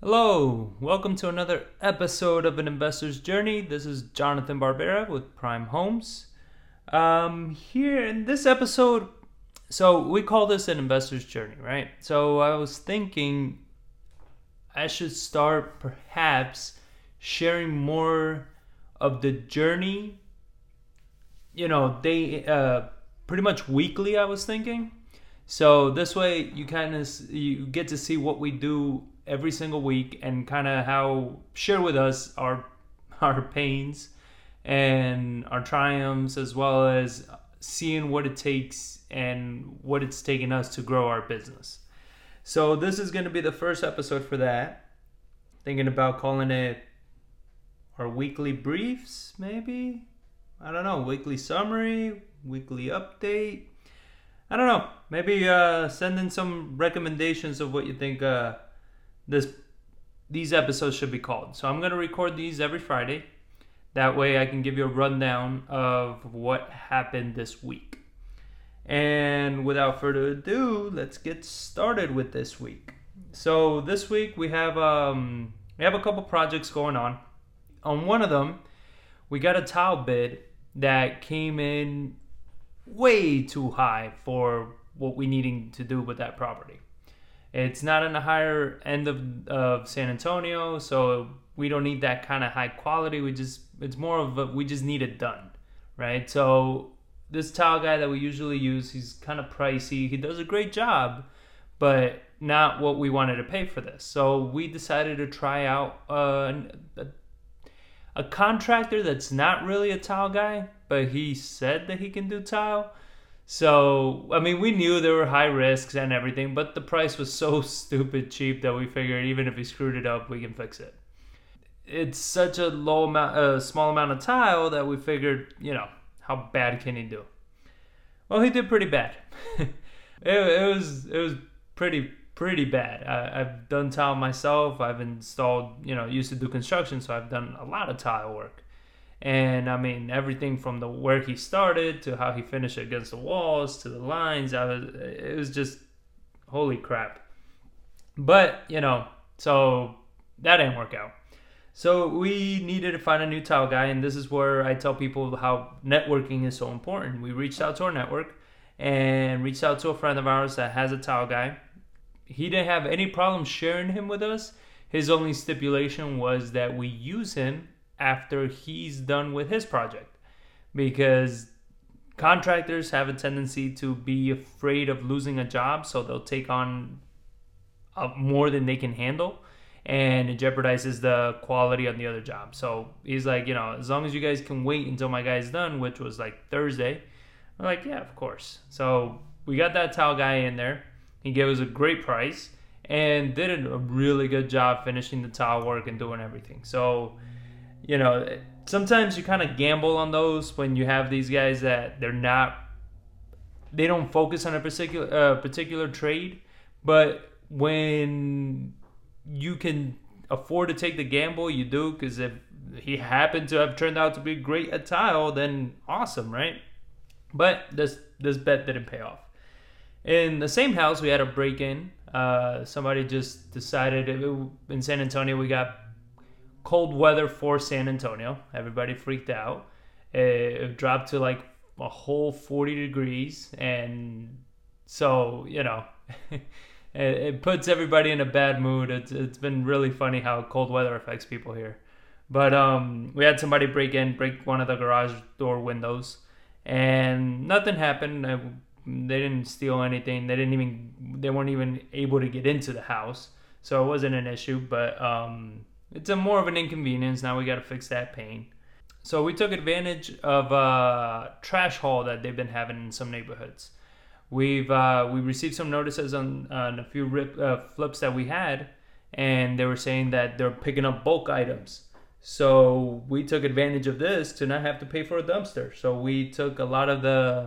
Hello, welcome to another episode of An Investor's Journey. This is Jonathan Barbera with Prime Homes. Here in this episode, so we call this an investor's journey, right? So I was thinking I should start perhaps sharing more of the journey, pretty much weekly, I was thinking. So this way you get to see what we do every single week and kind of how share with us our pains and our triumphs, as well as seeing what it takes and what it's taken us to grow our business. So this is going to be the first episode for that. Thinking about calling it our weekly briefs, maybe. I don't know, weekly summary, weekly update. I don't know. Maybe send in some recommendations of what you think these episodes should be called. So I'm going to record these every Friday. That way I can give you a rundown of what happened this week. And without further ado, let's get started with this week. So this week we have a couple projects going on. On one of them, we got a tile bid that came in way too high for what we needing to do with that property. It's not in the higher end of San Antonio, so we don't need that kind of high quality. We just need it done, right? So this tile guy that we usually use, he's kind of pricey. He does a great job, but not what we wanted to pay for this. So we decided to try out a contractor that's not really a tile guy, but he said that he can do tile. So, I mean, we knew there were high risks and everything, but the price was so stupid cheap that we figured even if he screwed it up, we can fix it. It's such a small amount of tile that we figured, how bad can he do? Well, he did pretty bad. it was pretty bad. I've done tile myself. I've installed, used to do construction, so I've done a lot of tile work. And I mean, everything from where he started to how he finished against the walls to the lines, it was just holy crap. But, so that didn't work out. So we needed to find a new tile guy, and this is where I tell people how networking is so important. We reached out to our network and reached out to a friend of ours that has a tile guy. He didn't have any problem sharing him with us. His only stipulation was that we use him after he's done with his project, because contractors have a tendency to be afraid of losing a job, so they'll take on more than they can handle, and it jeopardizes the quality on the other job. So he's like, as long as you guys can wait until my guy's done, which was like Thursday, we're like, yeah, of course. So we got that tile guy in there. He gave us a great price and did a really good job finishing the tile work and doing everything. So sometimes you kind of gamble on those when you have these guys that they don't focus on a particular trade, but when you can afford to take the gamble, you do, because if he happened to have turned out to be great at tile, then awesome, right? But this bet didn't pay off. In the same house, we had a break-in. Somebody just decided in San Antonio, we got cold weather for San Antonio. Everybody freaked out. It dropped to like a whole 40 degrees. And so, it puts everybody in a bad mood. It's been really funny how cold weather affects people here. But we had somebody break one of the garage door windows. And nothing happened. They didn't steal anything. They weren't even able to get into the house. So it wasn't an issue, but it's more of an inconvenience. Now we got to fix that pain. So we took advantage of a trash haul that they've been having in some neighborhoods. We received some notices on a few flips that we had, and they were saying that they're picking up bulk items. So we took advantage of this to not have to pay for a dumpster. So we took a lot of the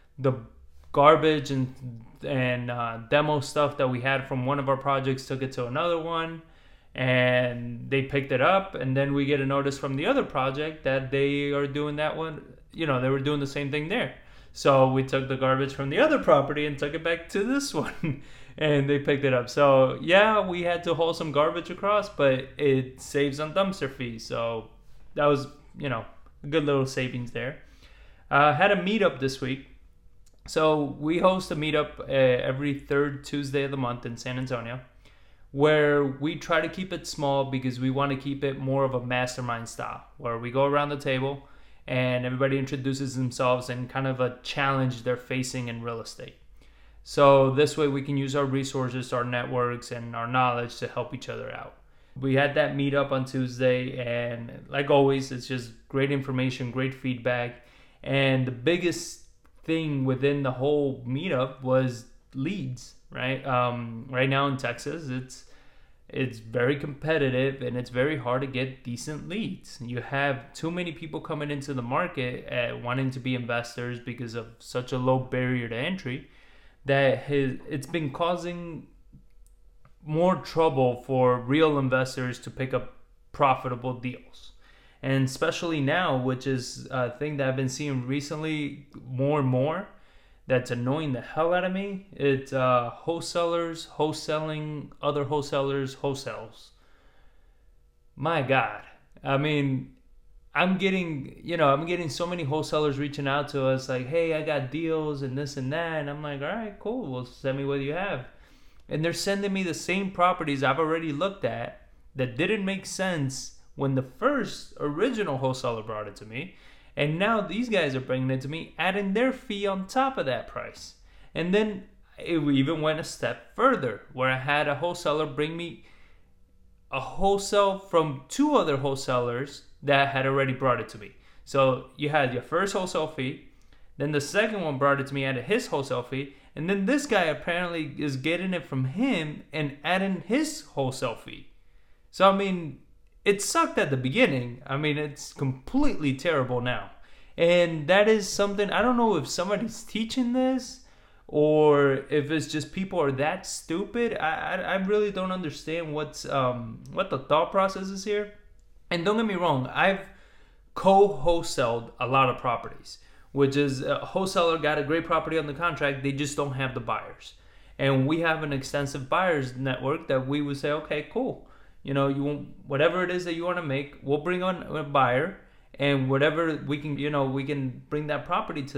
garbage and demo stuff that we had from one of our projects, took it to another one, and they picked it up. And then we get a notice from the other project that they are doing that one. They were doing the same thing there. So we took the garbage from the other property and took it back to this one. and they picked it up. So yeah, we had to haul some garbage across, but it saves on dumpster fees. So that was, a good little savings there. Had a meetup this week. So we host a meetup every third Tuesday of the month in San Antonio, where we try to keep it small because we want to keep it more of a mastermind style, where we go around the table and everybody introduces themselves and kind of a challenge they're facing in real estate. So this way we can use our resources, our networks, and our knowledge to help each other out. We had that meetup on Tuesday, and like always, it's just great information, great feedback. And the biggest thing within the whole meetup was leads, right? Right now in Texas, it's very competitive and it's very hard to get decent leads. You have too many people coming into the market wanting to be investors because of such a low barrier to entry that it's been causing more trouble for real investors to pick up profitable deals. And especially now, which is a thing that I've been seeing recently more and more, that's annoying the hell out of me. It's wholesalers wholesaling other wholesalers wholesales. My God. I mean, I'm getting so many wholesalers reaching out to us like, hey, I got deals and this and that. And I'm like, all right, cool. Well, send me what you have. And they're sending me the same properties I've already looked at that didn't make sense when the first original wholesaler brought it to me. And now these guys are bringing it to me, adding their fee on top of that price. And then it even went a step further, where I had a wholesaler bring me a wholesale from two other wholesalers that had already brought it to me. So you had your first wholesale fee, then the second one brought it to me, added his wholesale fee, and then this guy apparently is getting it from him and adding his wholesale fee. So I mean, it sucked at the beginning. I mean, it's completely terrible now. And that is something, I don't know if somebody's teaching this or if it's just people are that stupid. I really don't understand what the thought process is here. And don't get me wrong, I've co-wholesaled a lot of properties, which is a wholesaler got a great property on the contract, they just don't have the buyers. And we have an extensive buyers network that we would say, okay, cool. You want whatever it is that you want to make, we'll bring on a buyer, and whatever we can bring that property to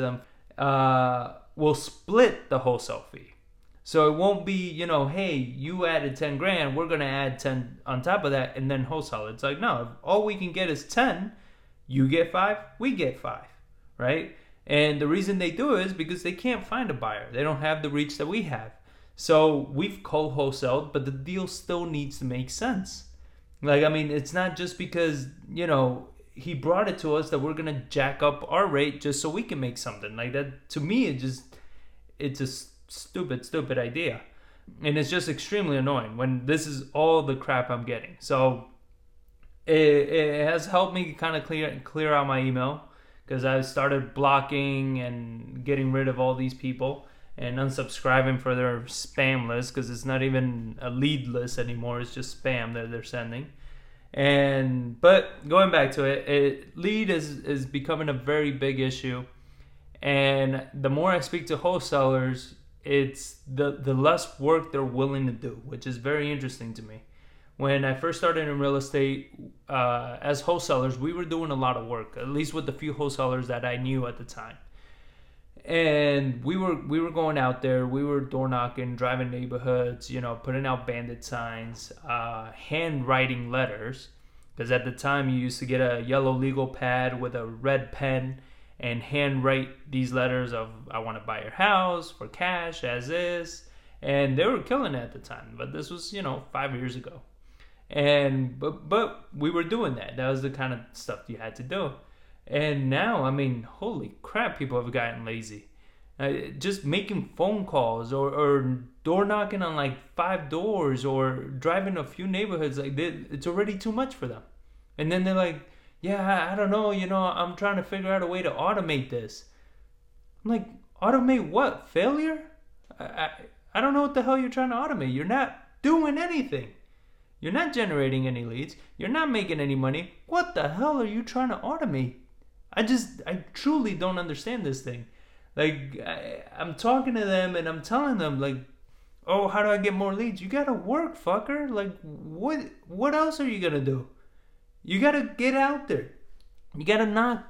them. We'll split the wholesale fee, so it won't be hey, you added 10 grand, we're gonna add 10 on top of that, and then wholesale. It's like, no, if all we can get is 10, you get 5, we get 5, right? And the reason they do it is because they can't find a buyer. They don't have the reach that we have. So we've co-wholesaled, but the deal still needs to make sense. Like, I mean, it's not just because, he brought it to us that we're going to jack up our rate just so we can make something. Like that, to me, it's a stupid idea. And it's just extremely annoying when this is all the crap I'm getting. So it has helped me kind of clear out my email, because I started blocking and getting rid of all these people and unsubscribing for their spam list, because it's not even a lead list anymore. It's just spam that they're sending. But going back to it, lead is becoming a very big issue. And the more I speak to wholesalers, it's the less work they're willing to do, which is very interesting to me. When I first started in real estate, as wholesalers, we were doing a lot of work, at least with the few wholesalers that I knew at the time. And we were going out there, we were door knocking, driving neighborhoods, putting out bandit signs, handwriting letters, because at the time you used to get a yellow legal pad with a red pen and handwrite these letters of, I want to buy your house for cash as is. And they were killing it at the time, but this was 5 years ago. And but we were doing that. That was the kind of stuff you had to do. And now, I mean, holy crap, people have gotten lazy. Just making phone calls or door knocking on like 5 doors or driving a few neighborhoods, like it's already too much for them. And then they're like, yeah, I don't know, I'm trying to figure out a way to automate this. I'm like, automate what? Failure? I don't know what the hell you're trying to automate. You're not doing anything. You're not generating any leads. You're not making any money. What the hell are you trying to automate? I truly don't understand this thing. Like, I'm talking to them and I'm telling them, like, Oh, how do I get more leads? You gotta work, fucker. Like, what else are you gonna do? You gotta get out there. You gotta knock.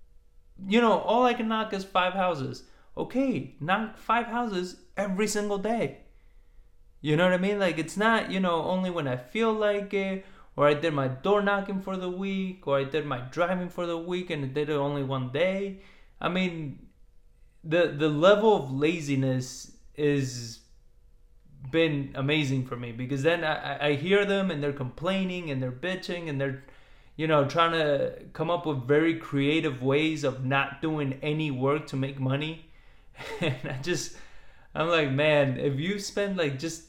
All I can knock is 5 houses. Okay, knock 5 houses every single day. You know what I mean? Like, it's not, only when I feel like it, or I did my door knocking for the week, or I did my driving for the week and I did it only one day. I mean, the level of laziness is been amazing for me, because then I hear them and they're complaining and they're bitching and they're trying to come up with very creative ways of not doing any work to make money. And I'm like, man, if you spend like just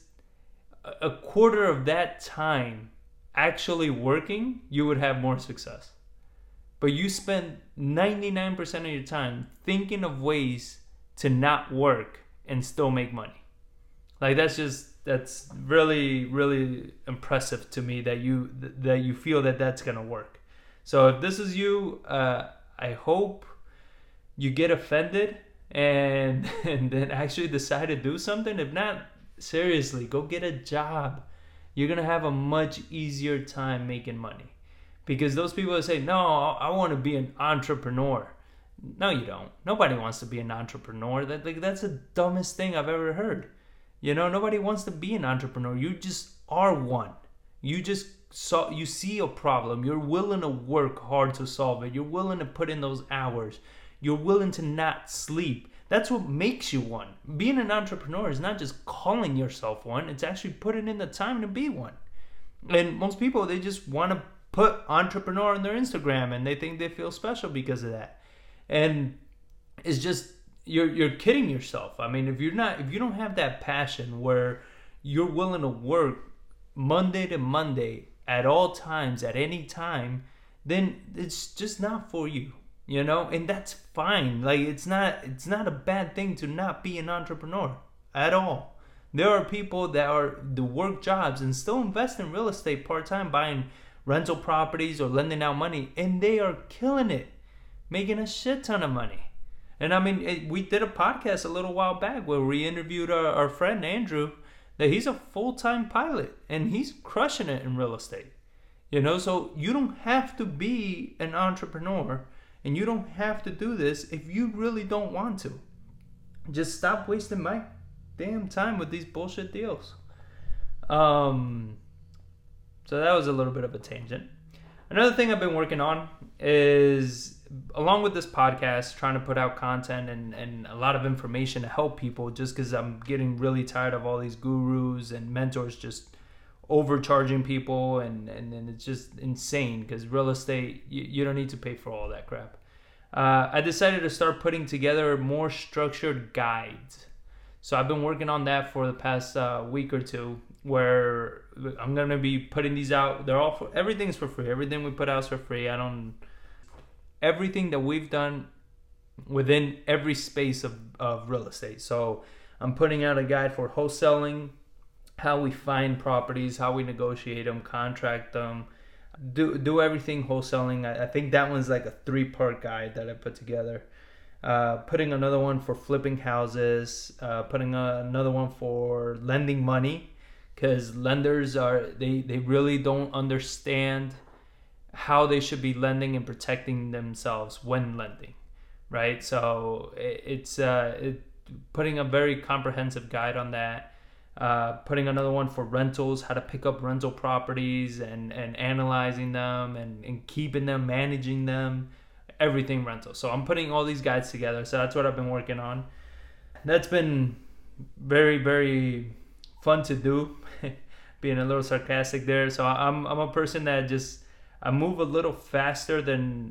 a quarter of that time actually working, you would have more success. But you spend 99% of your time thinking of ways to not work and still make money. Like, that's really, really impressive to me that you feel that that's gonna work. So if this is you, I hope you get offended and then actually decide to do something. If not, seriously, go get a job. You're gonna have a much easier time making money, because those people that say, no, I want to be an entrepreneur. No, you don't. Nobody wants to be an entrepreneur. That's the dumbest thing I've ever heard. Nobody wants to be an entrepreneur. You just are one. You see a problem. You're willing to work hard to solve it. You're willing to put in those hours. You're willing to not sleep. That's what makes you one. Being an entrepreneur is not just calling yourself one. It's actually putting in the time to be one. And most people, they just want to put entrepreneur on their Instagram and they think they feel special because of that. And it's just, you're kidding yourself. I mean, if you don't have that passion where you're willing to work Monday to Monday at all times, at any time, then it's just not for you, and that's fine. Like, it's not a bad thing to not be an entrepreneur at all. There are people that work jobs and still invest in real estate part-time, buying rental properties or lending out money, and they are killing it, making a shit ton of money. And I mean, we did a podcast a little while back where we interviewed our friend Andrew, that he's a full-time pilot and he's crushing it in real estate. So you don't have to be an entrepreneur and you don't have to do this if you really don't want to. Just stop wasting my damn time with these bullshit deals. So that was a little bit of a tangent. Another thing I've been working on is, along with this podcast, trying to put out content and a lot of information to help people, just because I'm getting really tired of all these gurus and mentors just overcharging people, and it's just insane, because real estate, you don't need to pay for all that crap. I decided to start putting together more structured guides. So I've been working on that for the past week or two, where I'm going to be putting these out. They're all everything's for free. Everything we put out is for free. Everything that we've done within every space of real estate. So I'm putting out a guide for wholesaling, how we find properties, how we negotiate them, contract them, do everything wholesaling. I think that one's like a 3-part guide that I put together. Putting another one for flipping houses, putting another one for lending money, because lenders they really don't understand how they should be lending and protecting themselves when lending, right? So it's putting a very comprehensive guide on that. Putting another one for rentals, how to pick up rental properties and analyzing them and keeping them, managing them, everything rental. So I'm putting all these guides together. So that's what I've been working on. That's been very, very fun to do, being a little sarcastic there. So I'm a person that I move a little faster than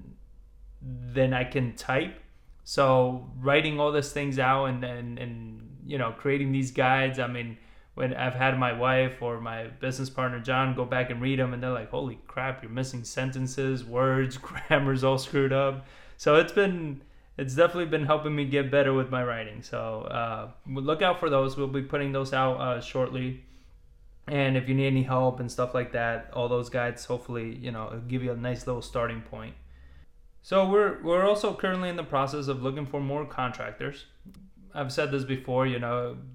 I can type. So writing all these things out and creating these guides, I mean, when I've had my wife or my business partner John go back and read them, and they're like, holy crap, you're missing sentences, words, grammar's all screwed up. So it's definitely been helping me get better with my writing. So look out for those. We'll be putting those out shortly. And if you need any help and stuff like that, all those guides, hopefully, it'll give you a nice little starting point. So we're also currently in the process of looking for more contractors. I've said this before,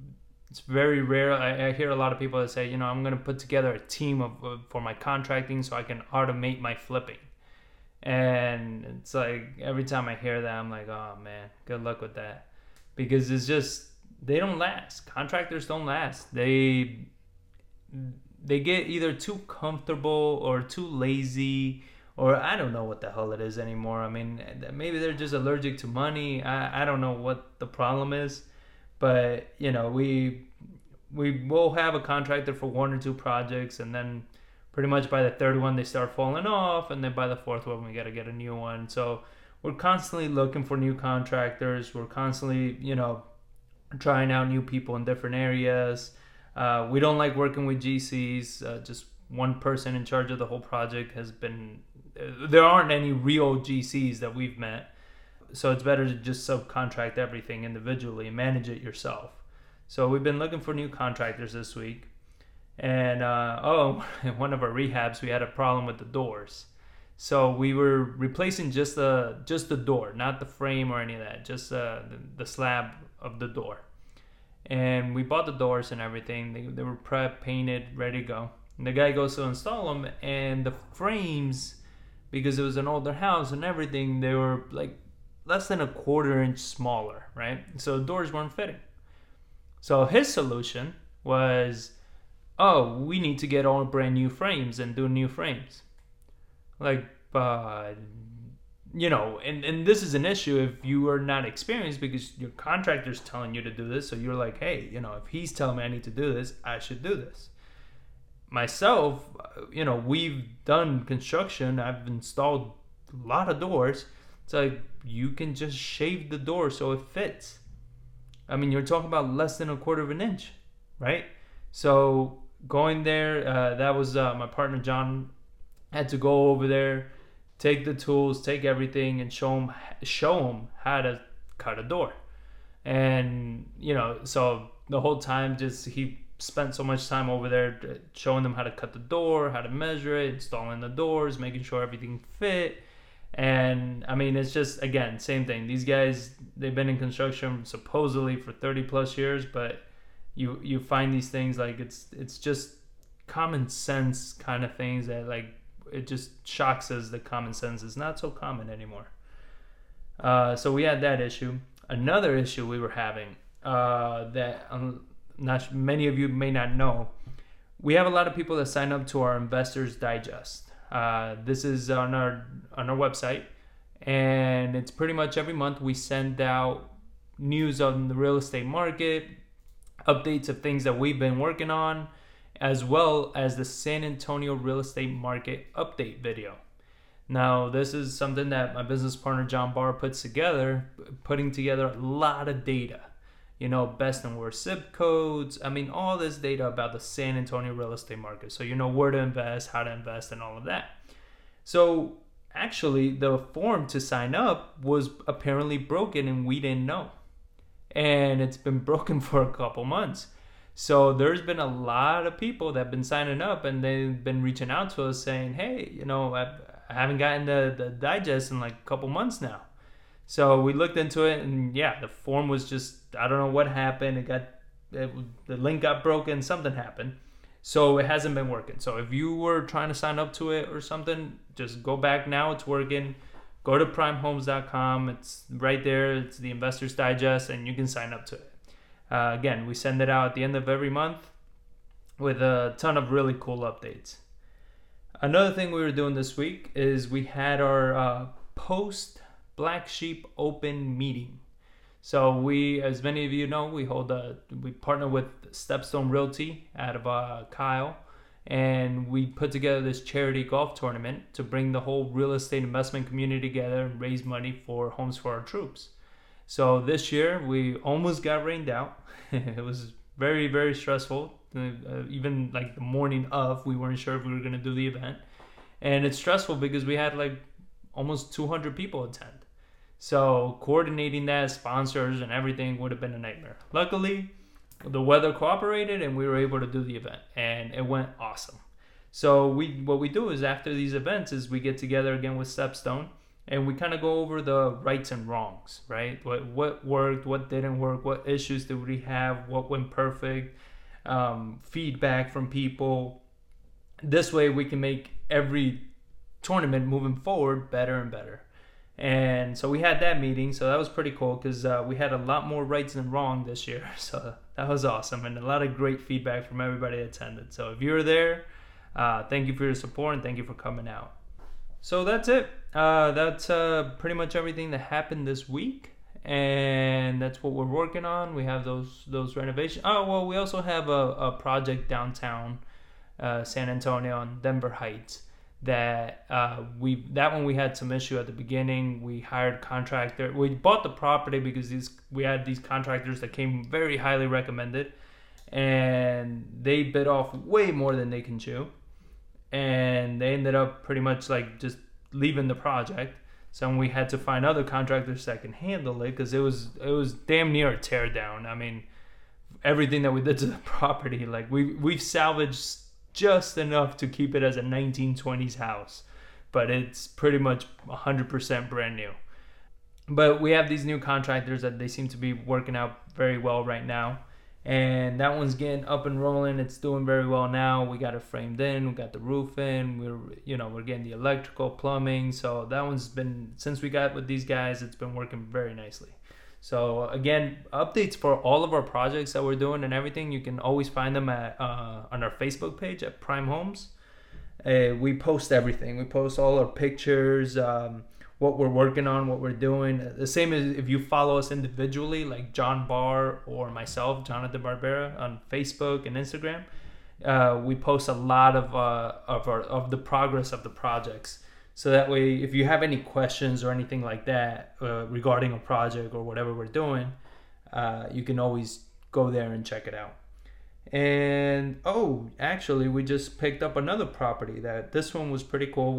It's very rare. I hear a lot of people that say, I'm going to put together a team for my contracting so I can automate my flipping. And it's like every time I hear that, I'm like, oh man, good luck with that. Because it's just, they don't last. Contractors don't last. They get either too comfortable or too lazy, or I don't know what the hell it is anymore. I mean, maybe they're just allergic to money. I don't know what the problem is. But, we will have a contractor for 1 or 2 projects, and then pretty much by the third one, they start falling off, and then by the fourth one, we got to get a new one. So we're constantly looking for new contractors. We're constantly, trying out new people in different areas. We don't like working with GCs. Just one person in charge of the whole project has been... There aren't any real GCs that we've met. So it's better to just subcontract everything individually and manage it yourself. So we've been looking for new contractors this week. And, in one of our rehabs, we had a problem with the doors. So we were replacing just the door, not the frame or any of that, just the slab of the door. And we bought the doors and everything. They were prepped, painted, ready to go. And the guy goes to install them, and the frames, because it was an older house and everything, they were like less than a 1/4 inch smaller, right? So the doors weren't fitting. So his solution was, we need to get all brand new frames and do new frames. Like, and this is an issue if you are not experienced, because your contractor's telling you to do this. So you're like, hey, if he's telling me I need to do this, I should do this. Myself, we've done construction. I've installed a lot of doors. It's like, you can just shave the door so it fits. I mean, you're talking about less than a 1/4 inch, right? So going there, that was my partner John had to go over there, take the tools, take everything, and show him how to cut a door. And so the whole time, he spent so much time over there showing them how to cut the door, how to measure it, installing the doors, making sure everything fit. And I mean, it's just, again, same thing. These guys, they've been in construction supposedly for 30 plus years, but you find these things like it's just common sense kind of things that, like, it just shocks us that common sense is not so common anymore. So we had that issue. Another issue we were having that not many of you may not know, we have a lot of people that sign up to our Investors Digest. This is on our website, and it's pretty much every month we send out news on the real estate market, updates of things that we've been working on, as well as the San Antonio real estate market update video. Now, this is something that my business partner John Barr puts together, putting together a lot of data. Best and worst zip codes. I mean, all this data about the San Antonio real estate market. So where to invest, how to invest, and all of that. So actually, the form to sign up was apparently broken, and we didn't know. And it's been broken for a couple months. So there's been a lot of people that have been signing up, and they've been reaching out to us saying, hey, I haven't gotten the digest in like a couple months now. So we looked into it, and the form was just, I don't know what happened. The link got broken, something happened. So it hasn't been working. So if you were trying to sign up to it or something, just go back now. It's working. Go to primehomes.com. It's right there. It's the Investors Digest, and you can sign up to it. Again, we send it out at the end of every month with a ton of really cool updates. Another thing we were doing this week is we had our post Black Sheep Open meeting. So we, as many of you know, we partner with Stepstone Realty out of Kyle, and we put together this charity golf tournament to bring the whole real estate investment community together and raise money for Homes for Our Troops. So this year we almost got rained out. It was very, very stressful. Even like the morning of, we weren't sure if we were going to do the event, and it's stressful because we had like almost 200 people attend. So coordinating that, sponsors and everything would have been a nightmare. Luckily, the weather cooperated and we were able to do the event, and it went awesome. So what we do is after these events is we get together again with Stepstone, and we kind of go over the rights and wrongs, right? What worked, what didn't work, what issues did we have, what went perfect, feedback from people. This way we can make every tournament moving forward better and better. And so we had that meeting, so that was pretty cool because we had a lot more rights than wrong this year. So that was awesome, and a lot of great feedback from everybody that attended. So if you were there, thank you for your support and thank you for coming out. So that's it. That's pretty much everything that happened this week, and that's what we're working on. We have those renovations. Oh well, we also have a project downtown San Antonio on Denver Heights that we had some issue at the beginning. We hired contractor. We bought the property because we had these contractors that came very highly recommended, and they bid off way more than they can chew. And they ended up pretty much like just leaving the project. So we had to find other contractors that can handle it because it was damn near a tear down. I mean, everything that we did to the property, like we've salvaged just enough to keep it as a 1920s house, but it's pretty much 100% brand new. But we have these new contractors that they seem to be working out very well right now. And that one's getting up and rolling. It's doing very well now. We got it framed in. We got the roof in. We're getting the electrical, plumbing. So that one's been, since we got with these guys, it's been working very nicely. So again, updates for all of our projects that we're doing and everything, you can always find them at on our Facebook page at Prime Homes. We post everything. We post all our pictures, what we're working on, what we're doing. The same as if you follow us individually, like John Barr or myself, Jonathan Barbera, on Facebook and Instagram. We post a lot of the progress of the projects. So that way, if you have any questions or anything like that regarding a project or whatever we're doing, you can always go there and check it out. And actually, we just picked up another property. This one was pretty cool.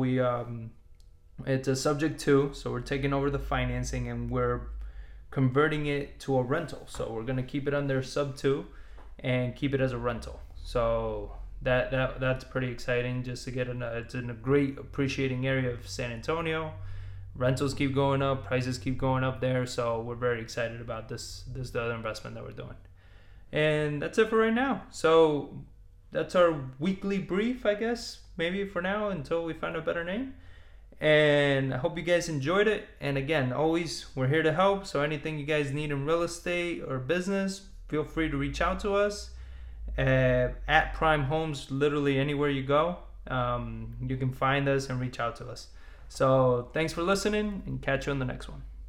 It's a subject to, so we're taking over the financing and we're converting it to a rental. So we're gonna keep it under sub 2 and keep it as a rental. So that's pretty exciting. Just to it's in a great appreciating area of San Antonio. Rentals keep going up, prices keep going up there. So we're very excited about this other investment that we're doing. And that's it for right now. So that's our weekly brief, I guess, maybe for now until we find a better name. And I hope you guys enjoyed it. And again, always, we're here to help. So anything you guys need in real estate or business, feel free to reach out to us at Prime Homes. Literally anywhere you go, you can find us and reach out to us. So thanks for listening, and catch you on the next one.